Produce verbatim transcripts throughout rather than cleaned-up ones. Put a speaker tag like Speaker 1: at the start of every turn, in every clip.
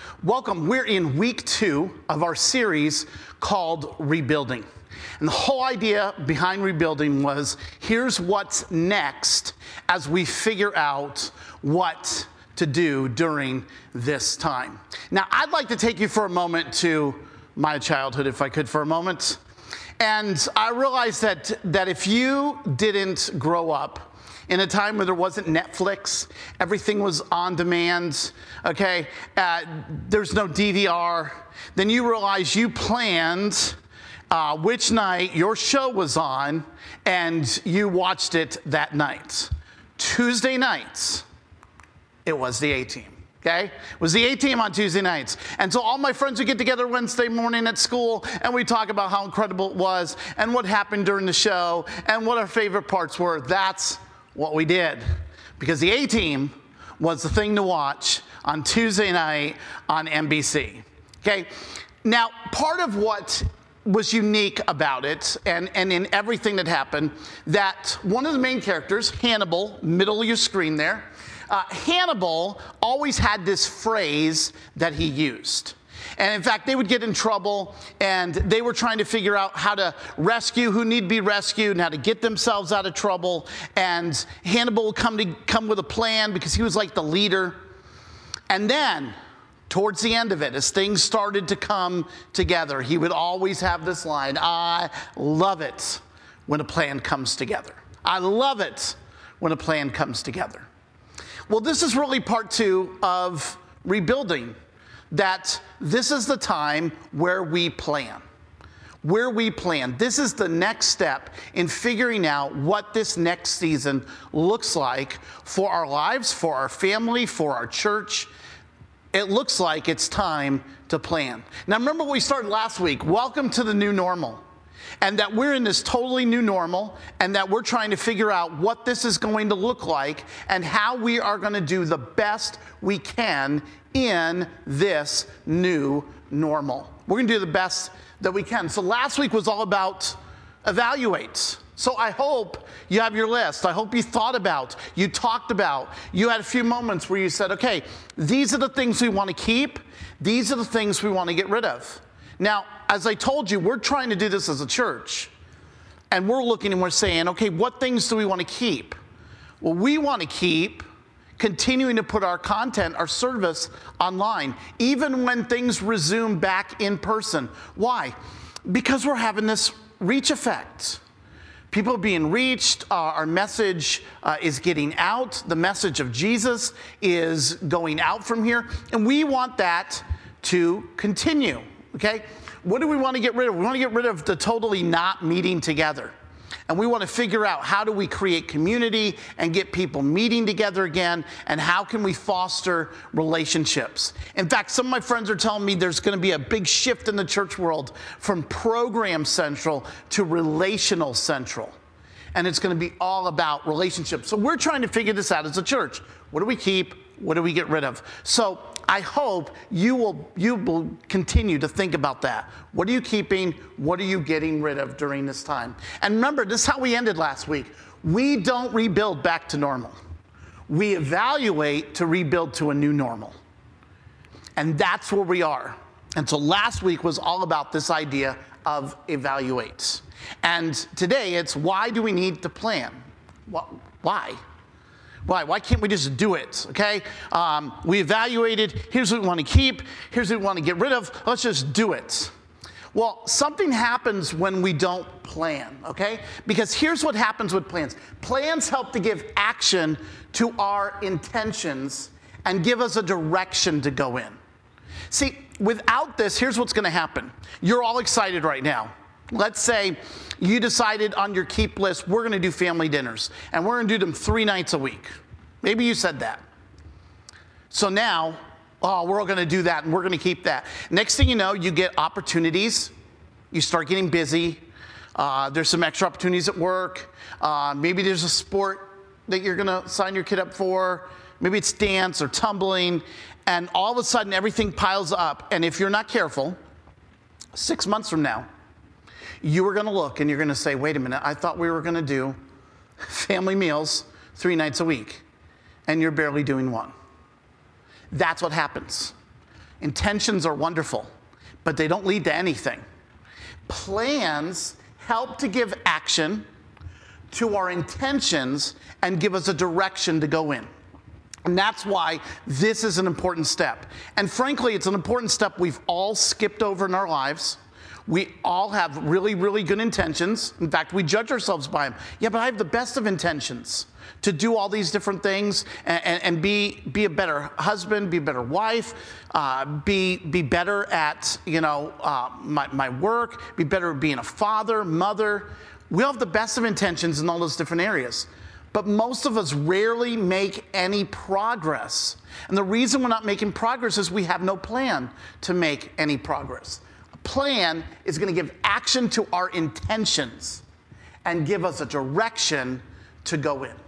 Speaker 1: Welcome. We're in week two of our series called Rebuilding. And the whole idea behind Rebuilding was here's what's next as we figure out what to do during this time. Now, I'd like to take you for a moment to my childhood, if I could, for a moment. And I realized that, that if you didn't grow up in a time where there wasn't Netflix, everything was on demand, okay, uh, there's no D V R, then you realize you planned uh, which night your show was on, and you watched it that night. Tuesday nights, it was the A-Team. Okay? It was the A-Team on Tuesday nights. And so all my friends would get together Wednesday morning at school, and we'd talk about how incredible it was, and what happened during the show, and what our favorite parts were. That's what we did. Because the A-Team was the thing to watch on Tuesday night on N B C. Okay? Now, part of what was unique about it, and, and in everything that happened, that one of the main characters, Hannibal, middle of your screen there, Uh, Hannibal always had this phrase that he used. And in fact, they would get in trouble, and they were trying to figure out how to rescue who need to be rescued and how to get themselves out of trouble. And Hannibal would come to come with a plan because he was like the leader. And then, towards the end of it, as things started to come together, he would always have this line, "I love it when a plan comes together. I love it when a plan comes together." Well, this is really part two of Rebuilding, that this is the time where we plan. Where we plan. This is the next step in figuring out what this next season looks like for our lives, for our family, for our church. It looks like it's time to plan. Now, remember what we started last week. Welcome to the new normal. And that we're in this totally new normal, and that we're trying to figure out what this is going to look like and how we are going to do the best we can in this new normal. We're going to do the best that we can. So last week was all about evaluate. So I hope you have your list. I hope you thought about, you talked about, you had a few moments where you said, okay, these are the things we want to keep. These are the things we want to get rid of. Now, as I told you, we're trying to do this as a church, and we're looking and we're saying, okay, what things do we want to keep? Well, we want to keep continuing to put our content, our service online, even when things resume back in person. Why? Because we're having this reach effect. People are being reached, uh, our message uh, is getting out, the message of Jesus is going out from here, and we want that to continue. Okay, what do we want to get rid of? We want to get rid of the totally not meeting together. And we want to figure out how do we create community and get people meeting together again, and how can we foster relationships. In fact, some of my friends are telling me there's going to be a big shift in the church world from program central to relational central. And it's going to be all about relationships. So we're trying to figure this out as a church. What do we keep? What do we get rid of? So I hope you will, you will continue to think about that. What are you keeping? What are you getting rid of during this time? And remember, this is how we ended last week. We don't rebuild back to normal. We evaluate to rebuild to a new normal. And that's where we are. And so last week was all about this idea of evaluate. And today it's, why do we need to plan? Why? Why? Why can't we just do it, okay? Um, we evaluated, here's what we want to keep, here's what we want to get rid of, let's just do it. Well, something happens when we don't plan, okay? Because here's what happens with plans. Plans help to give action to our intentions and give us a direction to go in. See, without this, here's what's going to happen. You're all excited right now. Let's say you decided on your keep list, we're going to do family dinners, and we're going to do them three nights a week. Maybe you said that. So now, oh, we're all going to do that, and we're going to keep that. Next thing you know, you get opportunities. You start getting busy. Uh, there's some extra opportunities at work. Uh, maybe there's a sport that you're going to sign your kid up for. Maybe it's dance or tumbling. And all of a sudden, everything piles up. And if you're not careful, six months from now, you are going to look and you're going to say, wait a minute, I thought we were going to do family meals three nights a week, and you're barely doing one. That's what happens. Intentions are wonderful, but they don't lead to anything. Plans help to give action to our intentions and give us a direction to go in. And that's why this is an important step. And frankly, it's an important step we've all skipped over in our lives. We all have really, really good intentions. In fact, we judge ourselves by them. Yeah, but I have the best of intentions to do all these different things and, and, and be, be a better husband, be a better wife, uh, be, be better at, you know, uh, my, my work, be better at being a father, mother. We all have the best of intentions in all those different areas. But most of us rarely make any progress. And the reason we're not making progress is we have no plan to make any progress. A plan is going to give action to our intentions and give us a direction to go in.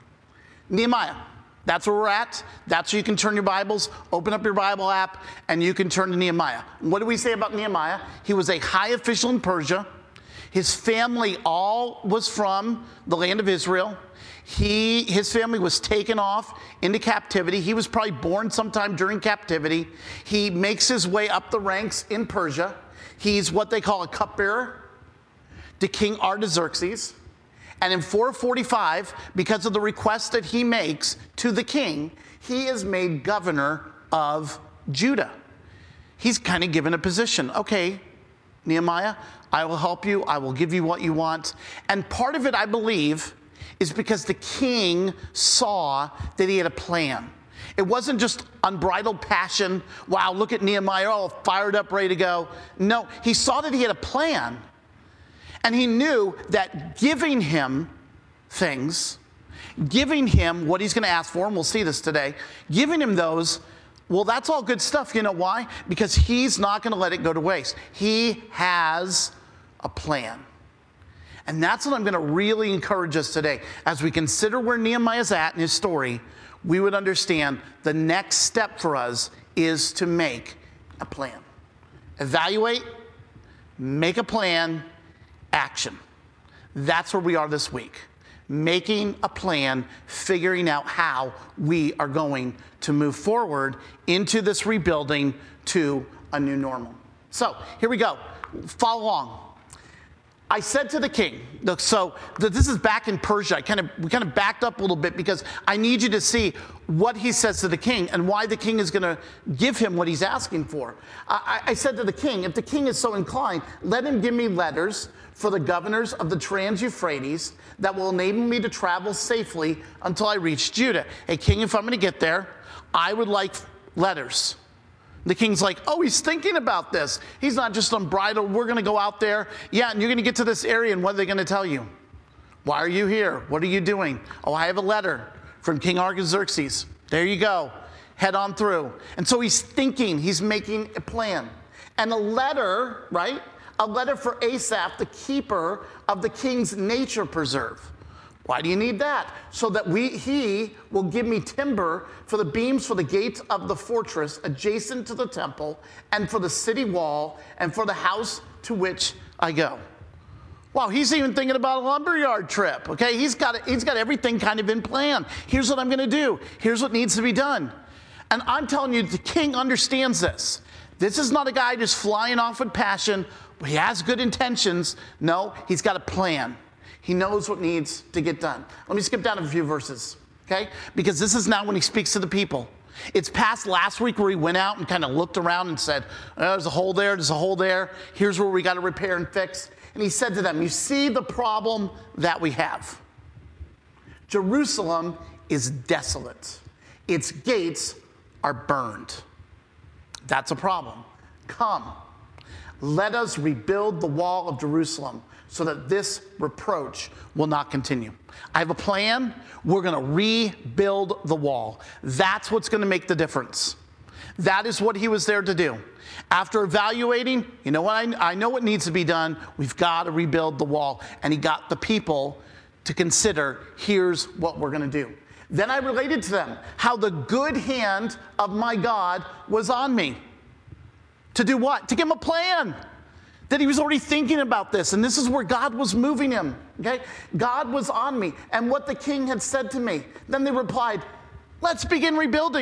Speaker 1: Nehemiah, that's where we're at. That's where you can turn your Bibles, open up your Bible app, and you can turn to Nehemiah. What do we say about Nehemiah? He was a high official in Persia. His family all was from the land of Israel. He, his family was taken off into captivity. He was probably born sometime during captivity. He makes his way up the ranks in Persia. He's what they call a cupbearer to King Artaxerxes. And in four forty-five, because of the request that he makes to the king, he is made governor of Judah. He's kind of given a position. Okay, Nehemiah, I will help you. I will give you what you want. And part of it, I believe, is because the king saw that he had a plan. It wasn't just unbridled passion. Wow, look at Nehemiah, all fired up, ready to go. No, he saw that he had a plan. And he knew that giving him things, giving him what he's going to ask for, and we'll see this today, giving him those, well, that's all good stuff. You know why? Because he's not going to let it go to waste. He has a plan. And that's what I'm going to really encourage us today. As we consider where Nehemiah's at in his story, we would understand the next step for us is to make a plan. Evaluate, make a plan, action. That's where we are this week. Making a plan, figuring out how we are going to move forward into this rebuilding to a new normal. So here we go. Follow along. I said to the king, look, so this is back in Persia. I kind of, we kind of backed up a little bit because I need you to see what he says to the king and why the king is going to give him what he's asking for. I, I said to the king, if the king is so inclined, let him give me letters for the governors of the Trans-Euphrates that will enable me to travel safely until I reach Judah. Hey, king, if I'm going to get there, I would like letters. The king's like, oh, he's thinking about this. He's not just unbridled. We're going to go out there. Yeah, and you're going to get to this area, and what are they going to tell you? Why are you here? What are you doing? Oh, I have a letter from King Artaxerxes. There you go. Head on through. And so he's thinking. He's making a plan. And a letter, right? A letter for Asaph, the keeper of the king's nature preserve. Why do you need that? So that we, he will give me timber for the beams for the gates of the fortress adjacent to the temple and for the city wall and for the house to which I go. Wow, he's even thinking about a lumberyard trip, okay? He's got, it, he's got everything kind of in plan. Here's what I'm going to do. Here's what needs to be done. And I'm telling you, the king understands this. This is not a guy just flying off with passion. He has good intentions. No, he's got a plan. He knows what needs to get done. Let me skip down a few verses, okay? Because this is now when he speaks to the people. It's past last week where he went out and kind of looked around and said, oh, there's a hole there, there's a hole there. Here's where we got to repair and fix. And he said to them, you see the problem that we have. Jerusalem is desolate. Its gates are burned. That's a problem. Come, let us rebuild the wall of Jerusalem so that this reproach will not continue. I have a plan. We're going to rebuild the wall. That's what's going to make the difference. That is what he was there to do. After evaluating, you know what, I, I know what needs to be done. We've got to rebuild the wall. And he got the people to consider, here's what we're going to do. Then I related to them how the good hand of my God was on me. To do what? To give him a plan. That he was already thinking about this, and this is where God was moving him, okay? God was on me, and what the king had said to me. Then they replied, let's begin rebuilding.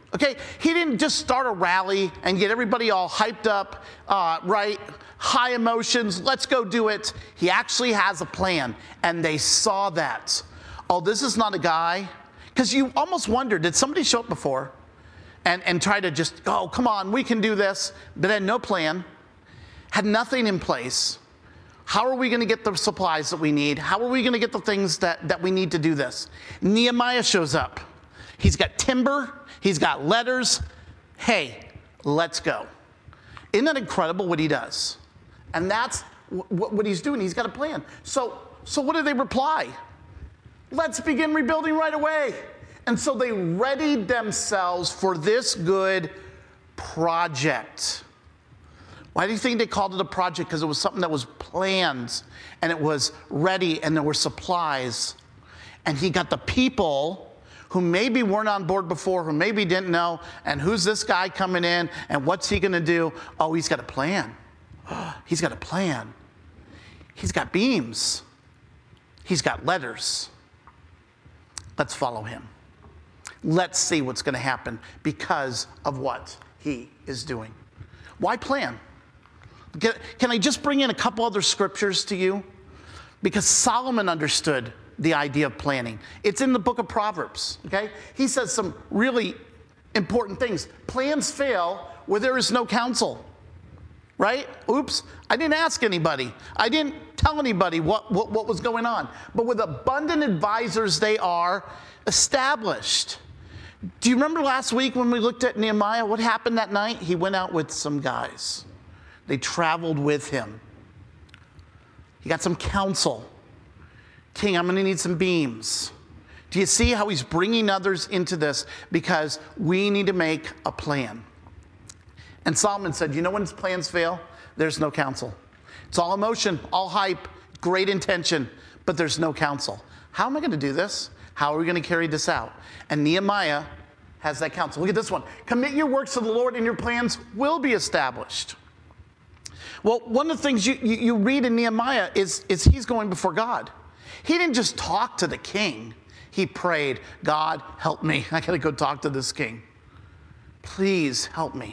Speaker 1: Okay, he didn't just start a rally and get everybody all hyped up, uh, right? High emotions, let's go do it. He actually has a plan, and they saw that. Oh, this is not a guy, because you almost wonder, did somebody show up before and, and try to just, oh, come on, we can do this, but had no plan, had nothing in place. How are we going to get the supplies that we need? How are we going to get the things that, that we need to do this? Nehemiah shows up. He's got timber. He's got letters. Hey, let's go. Isn't that incredible what he does? And that's what, what he's doing. He's got a plan. So, so what do they reply? Let's begin rebuilding right away. And so they readied themselves for this good project. Why do you think they called it a project? Because it was something that was planned, and it was ready, and there were supplies. And he got the people who maybe weren't on board before, who maybe didn't know, and who's this guy coming in, and what's he going to do? Oh, he's got a plan. He's got a plan. He's got beams. He's got letters. Let's follow him. Let's see what's going to happen because of what he is doing. Why plan? Can, can I just bring in a couple other scriptures to you? Because Solomon understood the idea of planning. It's in the book of Proverbs, okay? He says some really important things. Plans fail where there is no counsel, right? Oops, I didn't ask anybody. I didn't tell anybody what, what, what was going on. But with abundant advisors, they are established. Do you remember last week when we looked at Nehemiah? What happened that night? He went out with some guys. They traveled with him. He got some counsel. King, I'm going to need some beams. Do you see how he's bringing others into this? Because we need to make a plan. And Solomon said, you know when his plans fail? There's no counsel. It's all emotion, all hype, great intention, but there's no counsel. How am I going to do this? How are we going to carry this out? And Nehemiah has that counsel. Look at this one. Commit your works to the Lord and your plans will be established. Well, one of the things you, you, you read in Nehemiah is, is he's going before God. He didn't just talk to the king. He prayed, God, help me. I got to go talk to this king. Please help me.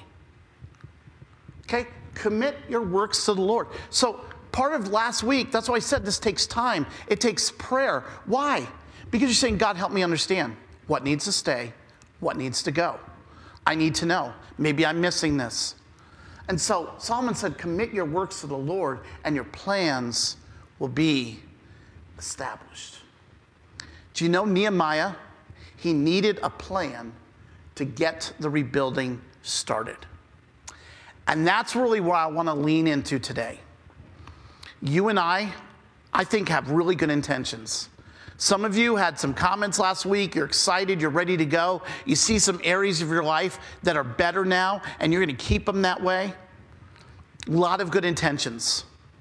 Speaker 1: Okay? Commit your works to the Lord. So part of last week, that's why I said this takes time. It takes prayer. Why? Because you're saying, God, help me understand what needs to stay, what needs to go. I need to know. Maybe I'm missing this. And so Solomon said, commit your works to the Lord and your plans will be established. Do you know Nehemiah? He needed a plan to get the rebuilding started. And that's really where I want to lean into today. You and I, I think, have really good intentions. Some of you had some comments last week. You're excited. You're ready to go. You see some areas of your life that are better now, and you're going to keep them that way. A lot of good intentions.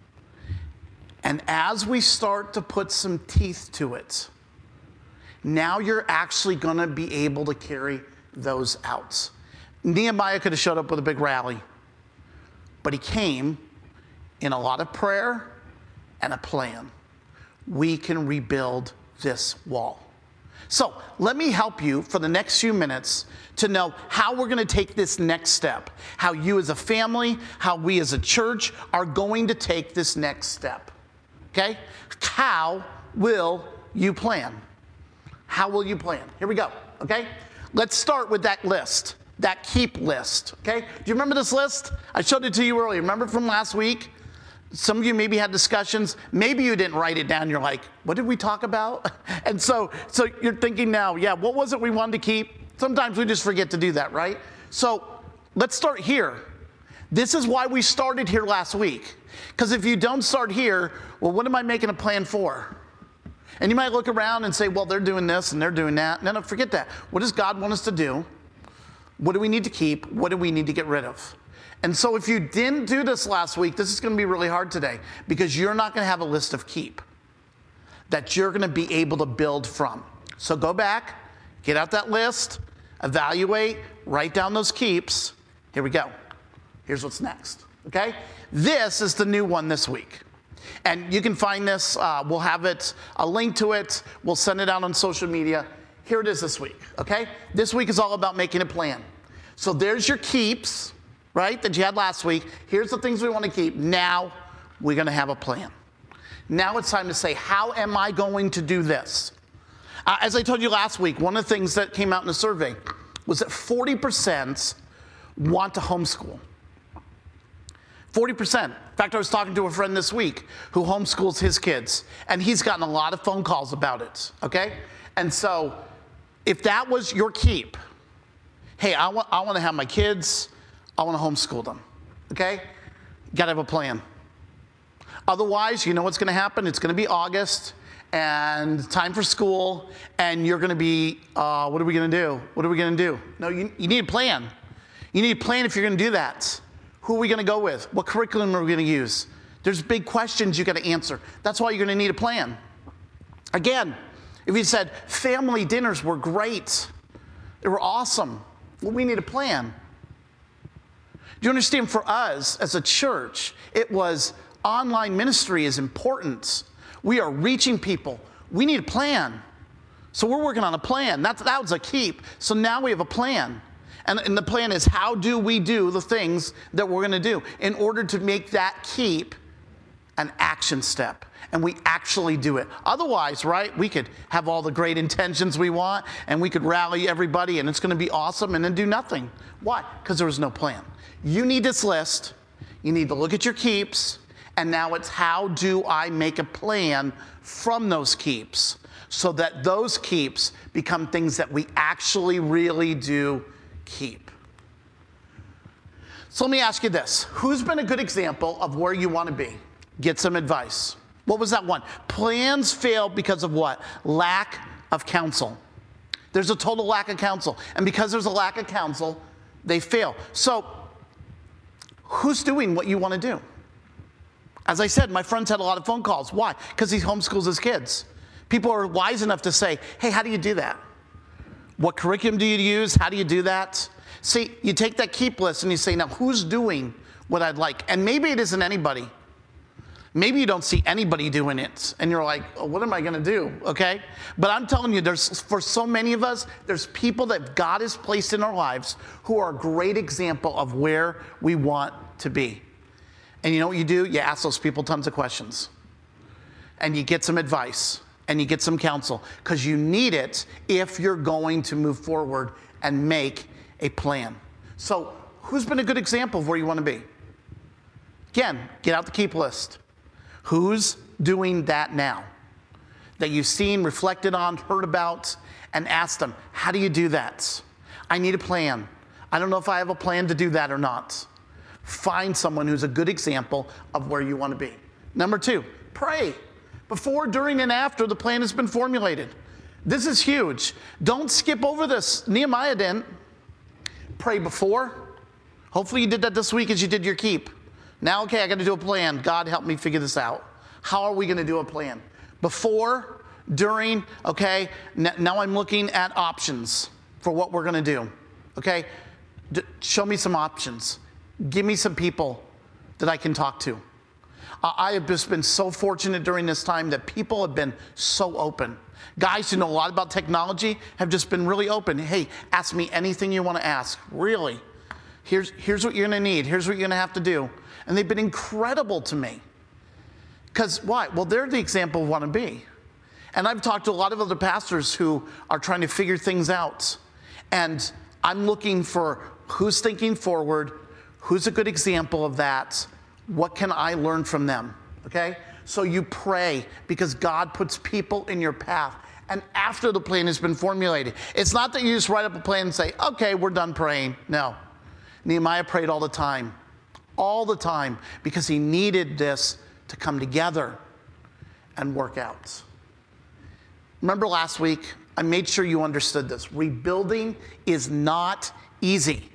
Speaker 1: And as we start to put some teeth to it, now you're actually going to be able to carry those out. Nehemiah could have showed up with a big rally, but he came in a lot of prayer and a plan. We can rebuild this wall. So let me help you for the next few minutes to know how we're going to take this next step, how you as a family, how we as a church are going to take this next step. Okay? How will you plan? How will you plan? Here we go. Okay? Let's start with that list, that keep list. Okay? Do you remember this list? I showed it to you earlier. Remember from last week? Some of you maybe had discussions. Maybe you didn't write it down. You're like, what did we talk about? And so, so you're thinking now, yeah, what was it we wanted to keep? Sometimes we just forget to do that, right? So let's start here. This is why we started here last week. Because if you don't start here, well, what am I making a plan for? And you might look around and say, well, they're doing this and they're doing that. No, no, forget that. What does God want us to do? What do we need to keep? What do we need to get rid of? And so if you didn't do this last week, this is going to be really hard today because you're not going to have a list of keep that you're going to be able to build from. So go back, get out that list, evaluate, write down those keeps. Here we go. Here's what's next, okay? This is the new one this week. And you can find this. Uh, we'll have it, a link to it. We'll send it out on social media. here it is this week, okay? This week is all about making a plan. So there's your keeps, right, that you had last week. Here's the things we want to keep. Now we're going to have a plan. Now it's time to say, how am I going to do this? Uh, as I told you last week, one of the things that came out in the survey was that forty percent want to homeschool. forty percent. In fact, I was talking to a friend this week who homeschools his kids, and he's gotten a lot of phone calls about it, okay? And so if that was your keep, hey, I want, I want to have my kids, I want to homeschool them, okay? You got to have a plan. Otherwise, you know what's going to happen? It's going to be August and time for school, and you're going to be, uh, what are we going to do? What are we going to do? No, you, you need a plan. You need a plan if you're going to do that. Who are we going to go with? What curriculum are we going to use? There's big questions you got to answer. That's why you're going to need a plan. Again, if you said family dinners were great, they were awesome, well, we need a plan. Do you understand? For us as a church, it was online ministry is important. We are reaching people. We need a plan. So we're working on a plan. That's, that was a keep. So now we have a plan. And, and the plan is, how do we do the things that we're going to do in order to make that keep an action step? And we actually do it. Otherwise, right, we could have all the great intentions we want, and we could rally everybody, and it's going to be awesome, and then do nothing. Why? Because there was no plan. You need this list. You need to look at your keeps. And now it's, how do I make a plan from those keeps so that those keeps become things that we actually really do keep? So let me ask you this. Who's been a good example of where you want to be? Get some advice. What was that one? Plans fail because of what? Lack of counsel. There's a total lack of counsel. And because there's a lack of counsel, they fail. So who's doing what you want to do? As I said, my friends had a lot of phone calls. Why? Because he homeschools his kids. People are wise enough to say, hey, how do you do that? What curriculum do you use? How do you do that? See, you take that keep list and you say, now who's doing what I'd like? And maybe it isn't anybody. Maybe you don't see anybody doing it, and you're like, oh, what am I going to do, okay? But I'm telling you, there's, for so many of us, there's people that God has placed in our lives who are a great example of where we want to be. And you know what you do? You ask those people tons of questions. And you get some advice, and you get some counsel, because you need it if you're going to move forward and make a plan. So who's been a good example of where you want to be? Again, get out the keep list. Who's doing that now? That you've seen, reflected on, heard about, and ask them, how do you do that? I need a plan. I don't know if I have a plan to do that or not. Find someone who's a good example of where you want to be. Number two, pray. Before, during, and after the plan has been formulated. This is huge. Don't skip over this. Nehemiah didn't. Pray before. Hopefully you did that this week as you did your keep. Now, okay, I got to do a plan. God, help me figure this out. How are we going to do a plan? Before, during, okay, now I'm looking at options for what we're going to do. Okay, D- show me some options. Give me some people that I can talk to. Uh, I have just been so fortunate during this time that people have been so open. Guys who know a lot about technology have just been really open. Hey, ask me anything you want to ask. Really. Here's, here's what you're going to need. Here's what you're going to have to do. And they've been incredible to me. Because why? Well, they're the example of what I want to be. And I've talked to a lot of other pastors who are trying to figure things out. And I'm looking for who's thinking forward, who's a good example of that, what can I learn from them, okay? So you pray because God puts people in your path. And after the plan has been formulated, it's not that you just write up a plan and say, okay, we're done praying. No. Nehemiah prayed all the time, all the time, because he needed this to come together and work out. Remember last week, I made sure you understood this. Rebuilding is not easy.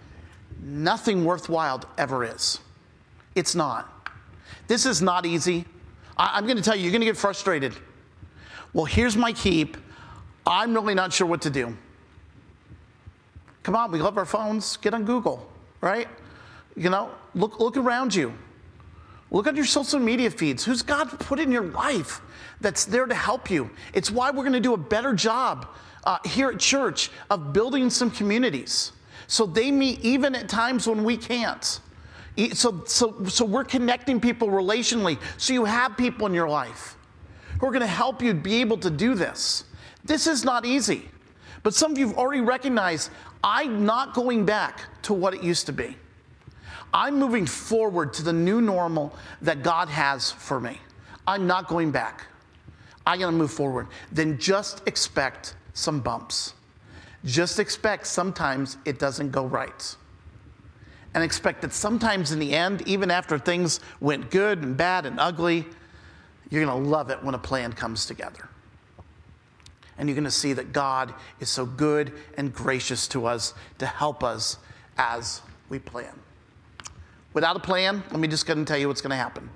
Speaker 1: Nothing worthwhile ever is. It's not. This is not easy. I, I'm going to tell you, you're going to get frustrated. Well, here's my keep. I'm really not sure what to do. Come on, we love our phones. Get on Google, right? You know, look, look around you. Look at your social media feeds. Who's God put in your life that's there to help you? It's why we're going to do a better job uh, here at church of building some communities so they meet even at times when we can't. So, so, so we're connecting people relationally so you have people in your life who are going to help you be able to do this. This is not easy. But some of you have already recognized, I'm not going back to what it used to be. I'm moving forward to the new normal that God has for me. I'm not going back. I'm going to move forward. Then just expect some bumps. Just expect sometimes it doesn't go right. And expect that sometimes in the end, even after things went good and bad and ugly, you're going to love it when a plan comes together. And you're going to see that God is so good and gracious to us to help us as we plan. Without a plan, let me just go and tell you what's going to happen.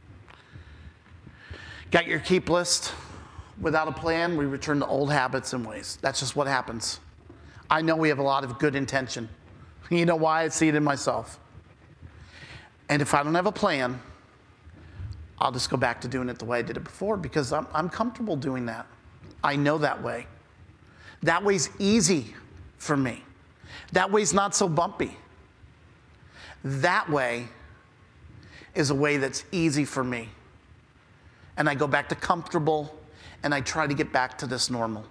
Speaker 1: Got your keep list? Without a plan, we return to old habits and ways. That's just what happens. I know we have a lot of good intention. You know why? I see it in myself. And if I don't have a plan, I'll just go back to doing it the way I did it before because I'm, I'm comfortable doing that. I know that way. That way's easy for me. That way's not so bumpy. That way is a way that's easy for me. And I go back to comfortable, and I try to get back to this normal.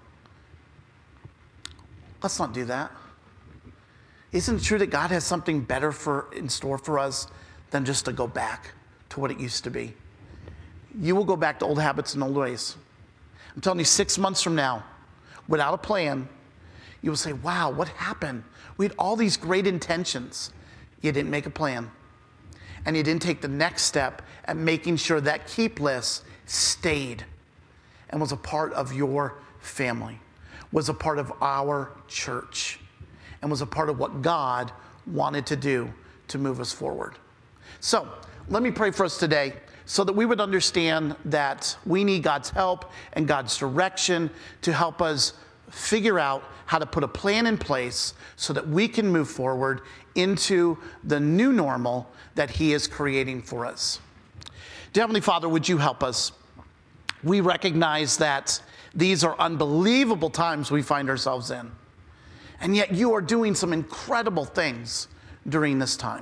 Speaker 1: Let's not do that. Isn't it true that God has something better for in store for us than just to go back to what it used to be? You will go back to old habits and old ways. I'm telling you, six months from now, without a plan, you will say, wow, what happened? We had all these great intentions. You didn't make a plan. And you didn't take the next step at making sure that keep list stayed and was a part of your family, was a part of our church, and was a part of what God wanted to do to move us forward. So let me pray for us today so that we would understand that we need God's help and God's direction to help us figure out how to put a plan in place so that we can move forward into the new normal that He is creating for us. Dear Heavenly Father, would you help us? We recognize that these are unbelievable times we find ourselves in. And yet you are doing some incredible things during this time.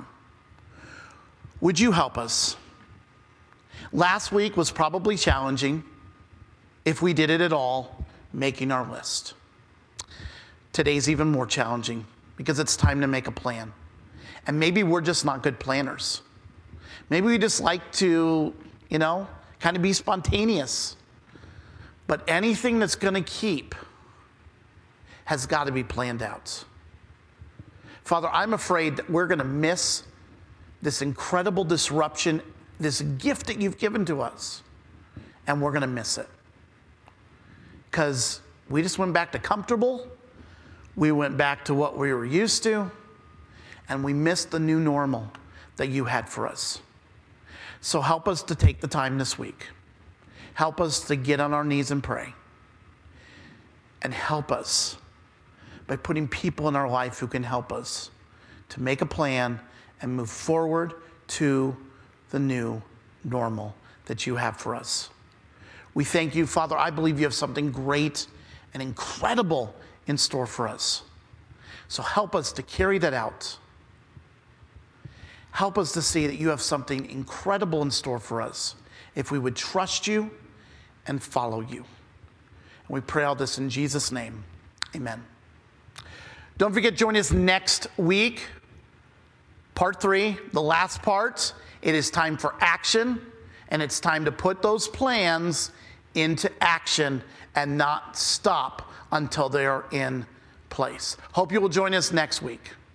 Speaker 1: Would you help us? Last week was probably challenging, if we did it at all, making our list. Today's even more challenging because it's time to make a plan. And maybe we're just not good planners. Maybe we just like to, you know, kind of be spontaneous. But anything that's going to keep has got to be planned out. Father, I'm afraid that we're going to miss this incredible disruption, this gift that you've given to us, and we're going to miss it. Because we just went back to comfortable, we went back to what we were used to, and we missed the new normal that you had for us. So help us to take the time this week. Help us to get on our knees and pray. And help us by putting people in our life who can help us to make a plan and move forward to the new normal that you have for us. We thank you, Father. I believe you have something great and incredible in store for us. So help us to carry that out. Help us to see that you have something incredible in store for us if we would trust you and follow you. And we pray all this in Jesus' name. Amen. Don't forget, join us next week. Part three, the last part. It is time for action, and it's time to put those plans into action and not stop until they are in place. Hope you will join us next week.